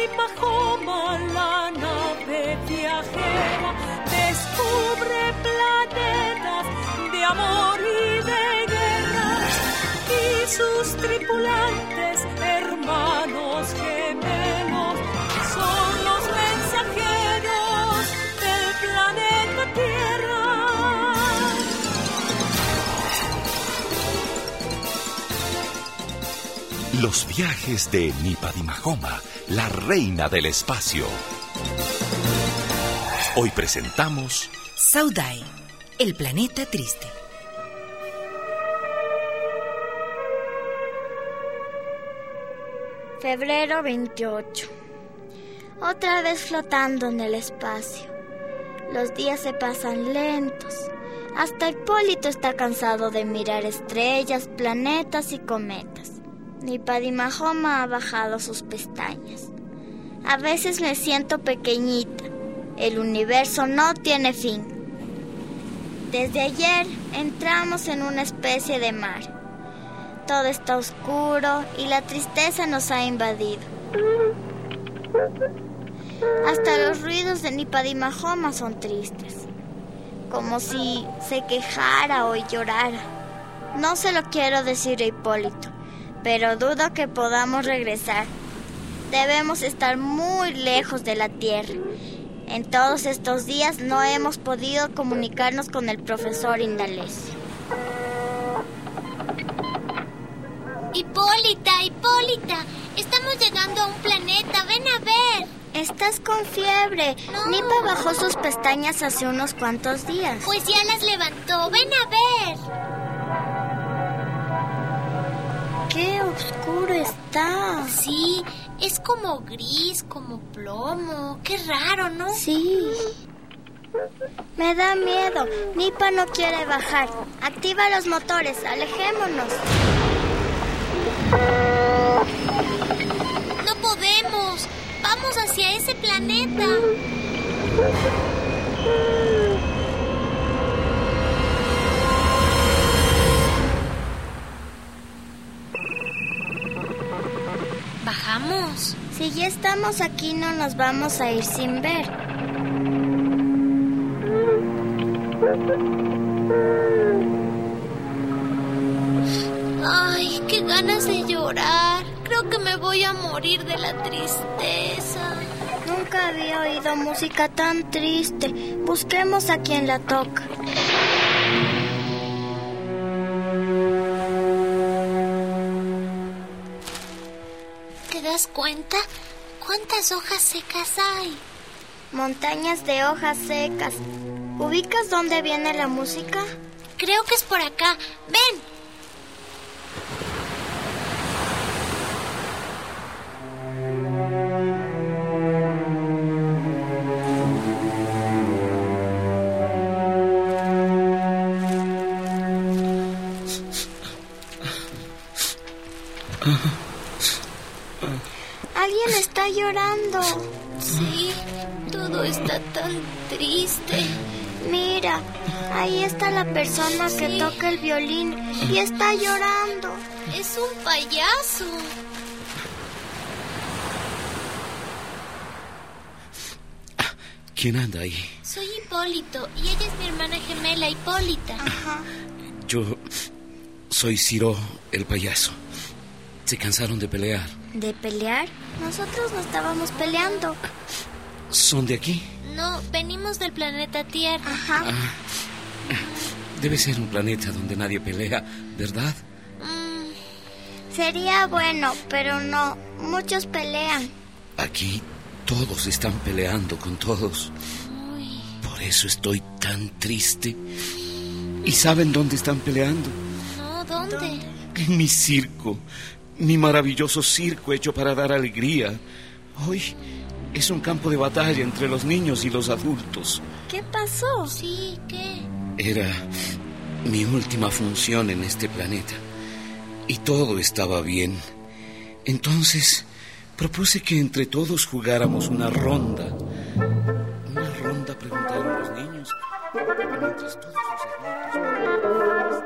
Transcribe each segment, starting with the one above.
Mahoma, la nave viajera, descubre planetas de amor y de guerra, y sus tripulantes, hermanos gemelos, son los mensajeros del planeta Tierra. Los viajes de Nipadi Mahoma, la reina del espacio. Hoy presentamos Saudade, el planeta triste. Febrero 28. Otra vez flotando en el espacio. Los días se pasan lentos. Hasta Hipólito está cansado de mirar estrellas, planetas y cometas. Nipadi Mahoma ha bajado sus pestañas. A veces me siento pequeñita. El universo no tiene fin. Desde ayer entramos en una especie de mar. Todo está oscuro y la tristeza nos ha invadido. Hasta los ruidos de Nipadi Mahoma son tristes, como si se quejara o llorara. No se lo quiero decir a Hipólito, pero dudo que podamos regresar. Debemos estar muy lejos de la Tierra. En todos estos días no hemos podido comunicarnos con el profesor Indalecio. Hipólita, estamos llegando a un planeta, ven a ver. Estás con fiebre. No. Nipa bajó sus pestañas hace unos cuantos días. Pues ya las levantó, ven a ver. ¡Qué oscuro está! Sí, es como gris, como plomo. Qué raro, ¿no? Sí. Me da miedo. Nipa no quiere bajar. Activa los motores, alejémonos. No podemos. Vamos hacia ese planeta. ¿Bajamos? Si ya estamos aquí, no nos vamos a ir sin ver. Ay, qué ganas de llorar. Creo que me voy a morir de la tristeza. Nunca había oído música tan triste. Busquemos a quien la toca. ¿Te das cuenta? ¿Cuántas hojas secas hay? Montañas de hojas secas. ¿Ubicas dónde viene la música? Creo que es por acá. ¡Ven! Alguien está llorando. Sí, todo está tan triste. Mira, ahí está la persona que toca el violín y está llorando. Es un payaso. ¿Quién anda ahí? Soy Hipólito y ella es mi hermana gemela, Hipólita. Ajá. Yo soy Ciro, el payaso. ¿Se cansaron de pelear? ¿De pelear? Nosotros no estábamos peleando. ¿Son de aquí? No, venimos del planeta Tierra. Ajá. Debe ser un planeta donde nadie pelea, ¿verdad? Sería bueno, pero no. Muchos pelean. Aquí todos están peleando con todos. Uy. Por eso estoy tan triste. ¿Y saben dónde están peleando? No, ¿dónde? En mi circo. Mi maravilloso circo hecho para dar alegría. Hoy es un campo de batalla entre los niños y los adultos. ¿Qué pasó? Sí, ¿qué? Era mi última función en este planeta. Y todo estaba bien. Entonces propuse que entre todos jugáramos una ronda. Una ronda, preguntaron los niños. Mientras todos los adultos...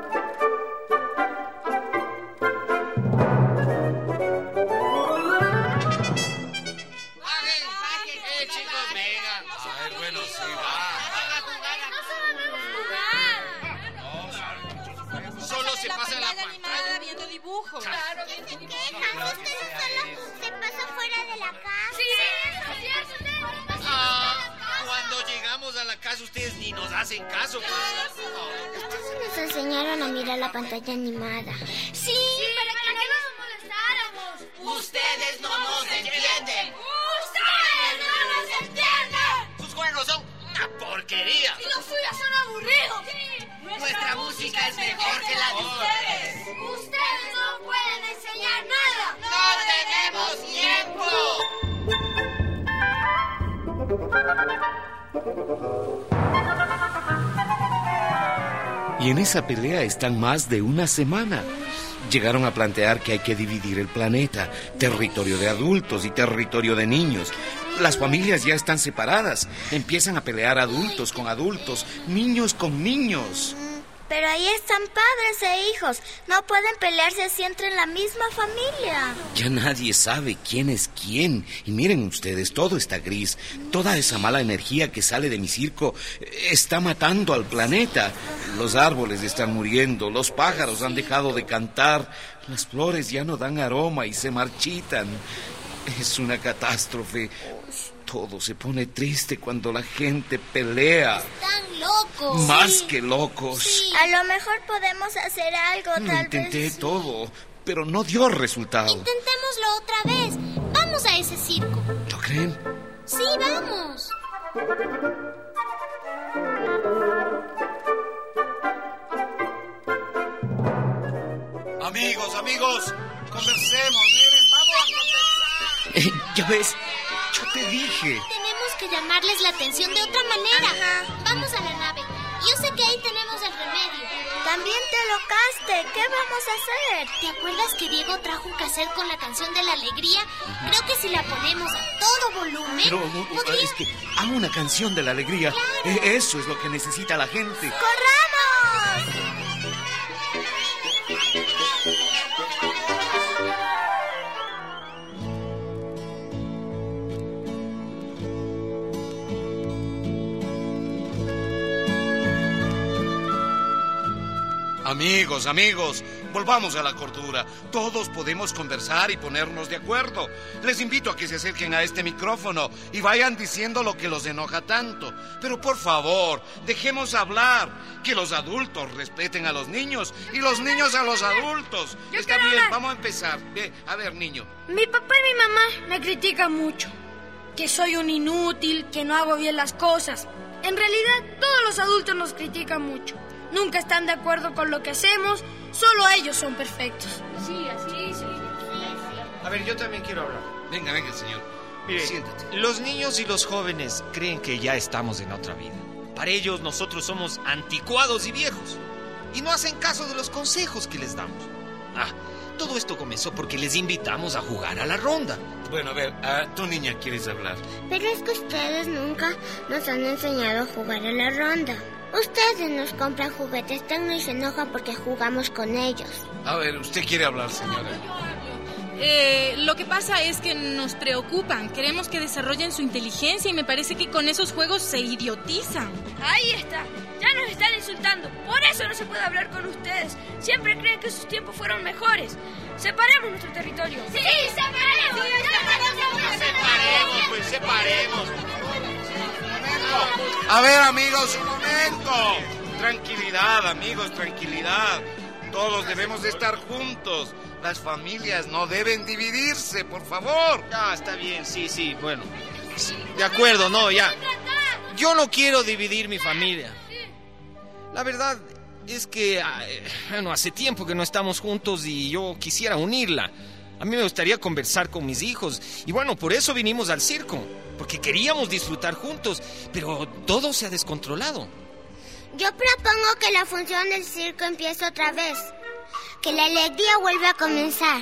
hacen caso. Ustedes nos enseñaron a mirar la pantalla animada. Sí, para que no nos molestáramos. Ustedes no nos entienden. ¡Ustedes no nos entienden! Sus juegos son una porquería. ¡Y los suyos son aburridos! Nuestra música es mejor que la de ustedes. ¡Ustedes no pueden enseñar nada! ¡No tenemos tiempo! Y en esa pelea están más de una semana. Llegaron a plantear que hay que dividir el planeta, territorio de adultos y territorio de niños. Las familias ya están separadas. Empiezan a pelear adultos con adultos, niños con niños. Pero ahí están padres e hijos. No pueden pelearse si entran en la misma familia. Ya nadie sabe quién es quién. Y miren ustedes, todo está gris. Toda esa mala energía que sale de mi circo está matando al planeta. Los árboles están muriendo, los pájaros han dejado de cantar, las flores ya no dan aroma y se marchitan. Es una catástrofe. Todo se pone triste cuando la gente pelea. Están locos. Más que locos. Sí. A lo mejor podemos hacer algo, tal Intenté vez. todo, pero no dio resultado. Intentémoslo otra vez. Vamos a ese circo. ¿Lo creen? Sí, vamos. Amigos, conversemos, miren, vamos a conversar. Ya ves, yo te dije. Tenemos que llamarles la atención de otra manera. Vamos a la nave. Yo sé que ahí tenemos el remedio. También te alocaste. ¿Qué vamos a hacer? ¿Te acuerdas que Diego trajo un cassette con la canción de la alegría? Creo que si la ponemos a todo volumen... Pero podría... es que hago una canción de la alegría. Claro. Eso es lo que necesita la gente. ¡Corramos! Amigos, volvamos a la cordura. Todos podemos conversar y ponernos de acuerdo. Les invito a que se acerquen a este micrófono y vayan diciendo lo que los enoja tanto. Pero por favor, dejemos hablar. Que los adultos respeten a los niños y los niños a los adultos. Está bien, vamos a empezar. A ver, niño. Mi papá y mi mamá me critican mucho. Que soy un inútil, que no hago bien las cosas. En realidad, todos los adultos nos critican mucho. Nunca están de acuerdo con lo que hacemos, solo ellos son perfectos. Sí, así, sí. A ver, yo también quiero hablar. Venga, señor. Mire, siéntate. Los niños y los jóvenes creen que ya estamos en otra vida. Para ellos nosotros somos anticuados y viejos. Y no hacen caso de los consejos que les damos. Todo esto comenzó porque les invitamos a jugar a la ronda. Bueno, a ver, tu niña quieres hablar. Pero es que ustedes nunca nos han enseñado a jugar a la ronda. Ustedes nos compran juguetes y se enojan porque jugamos con ellos. A ver, ¿usted quiere hablar, señora? Lo que pasa es que nos preocupan. Queremos que desarrollen su inteligencia y me parece que con esos juegos se idiotizan. Ahí está. Ya nos están insultando. Por eso no se puede hablar con ustedes. Siempre creen que sus tiempos fueron mejores. Separemos nuestro territorio. ¡Sí, separemos! Separemos. A ver, amigos, un momento. Tranquilidad, amigos, tranquilidad. Todos debemos de estar juntos. Las familias no deben dividirse, por favor. Está bien, sí, bueno. Sí, de acuerdo, ya. Yo no quiero dividir mi familia. La verdad es que, hace tiempo que no estamos juntos y yo quisiera unirla. A mí me gustaría conversar con mis hijos. Y bueno, por eso vinimos al circo. Porque queríamos disfrutar juntos. Pero todo se ha descontrolado. Yo propongo que la función del circo empiece otra vez. Que la alegría vuelva a comenzar.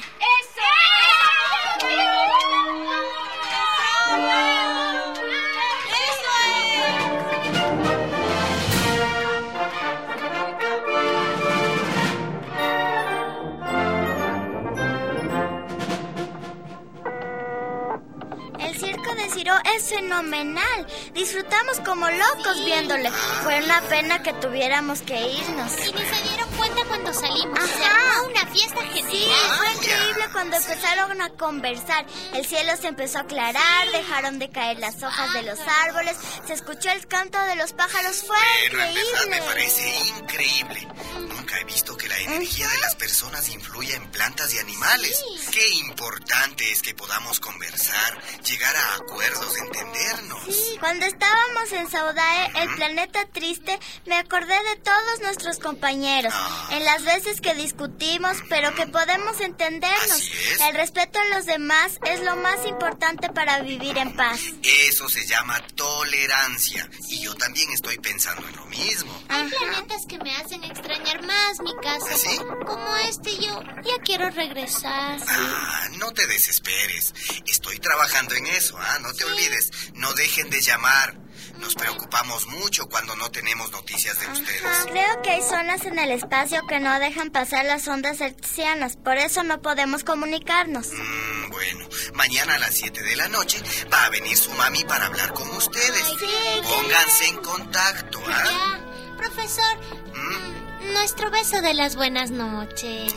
El circo de Ciro es fenomenal. Disfrutamos como locos viéndole. Fue una pena que tuviéramos que irnos. Y ni se dieron cuenta cuando salimos. Ajá. Se armó una fiesta general. Sí, fue increíble cuando empezaron a conversar. El cielo se empezó a aclarar, dejaron de caer las hojas de los árboles, se escuchó el canto de los pájaros. Fue increíble. En verdad me parece increíble. Nunca he visto que la energía de las personas influya en plantas y animales. Sí. Qué importante es que podamos conversar, llegar a acuerdos, entendernos. Sí, cuando estábamos en Saudae, el planeta triste, me acordé de todos nuestros compañeros. En las veces que discutimos, pero que podemos entendernos. Así es. El respeto a los demás es lo más importante para vivir en paz. Eso se llama tolerancia. Y yo también estoy pensando en lo mismo. Hay planetas que me hacen extrañar más mi casa. ¿Sí? Como yo ya quiero regresar. No te desesperes. Estoy trabajando en eso, no te olvides. No dejen de llamar. Nos preocupamos mucho cuando no tenemos noticias de ustedes. Creo que hay zonas en el espacio que no dejan pasar las ondas hertzianas. Por eso no podemos comunicarnos. Bueno, mañana a las 7 de la noche va a venir su mami para hablar con ustedes. Pónganse en contacto, Ya, profesor, nuestro beso de las buenas noches.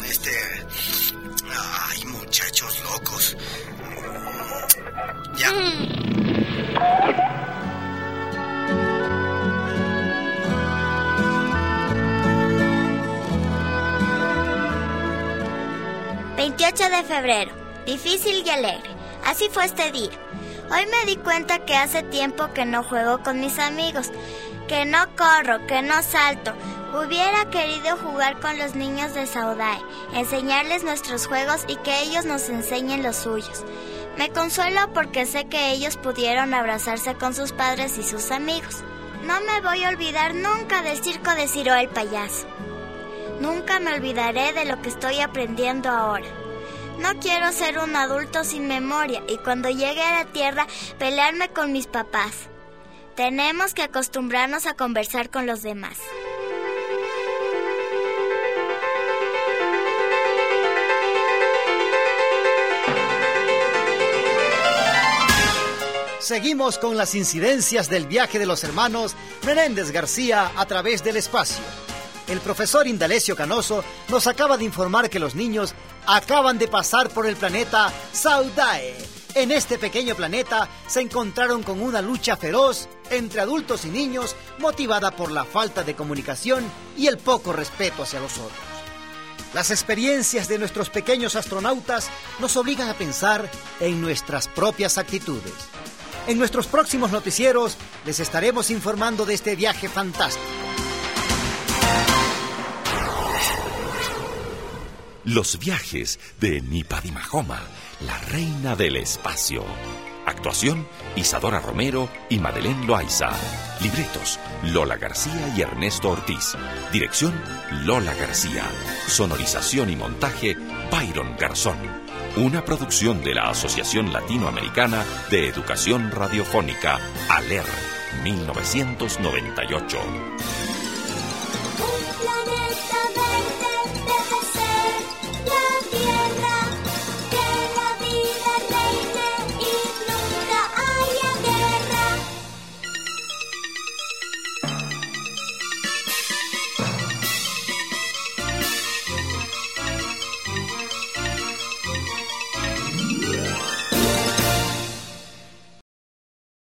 Ay, muchachos locos. Ya. 28 de febrero, difícil y alegre. Así fue este día. Hoy me di cuenta que hace tiempo que no juego con mis amigos, que no corro, que no salto. Hubiera querido jugar con los niños de Saudae, enseñarles nuestros juegos y que ellos nos enseñen los suyos. Me consuelo porque sé que ellos pudieron abrazarse con sus padres y sus amigos. No me voy a olvidar nunca del circo de Ciro el payaso. Nunca me olvidaré de lo que estoy aprendiendo ahora. No quiero ser un adulto sin memoria y cuando llegue a la tierra pelearme con mis papás. Tenemos que acostumbrarnos a conversar con los demás. Seguimos con las incidencias del viaje de los hermanos Menéndez García a través del espacio. El profesor Indalecio Canoso nos acaba de informar que los niños acaban de pasar por el planeta Saudae. En este pequeño planeta se encontraron con una lucha feroz entre adultos y niños motivada por la falta de comunicación y el poco respeto hacia los otros. Las experiencias de nuestros pequeños astronautas nos obligan a pensar en nuestras propias actitudes. En nuestros próximos noticieros les estaremos informando de este viaje fantástico. Los viajes de Nipadi Mahoma, la reina del espacio. Actuación, Isadora Romero y Madeleine Loaiza. Libretos, Lola García y Ernesto Ortiz. Dirección, Lola García. Sonorización y montaje, Byron Garzón. Una producción de la Asociación Latinoamericana de Educación Radiofónica, ALER, 1998.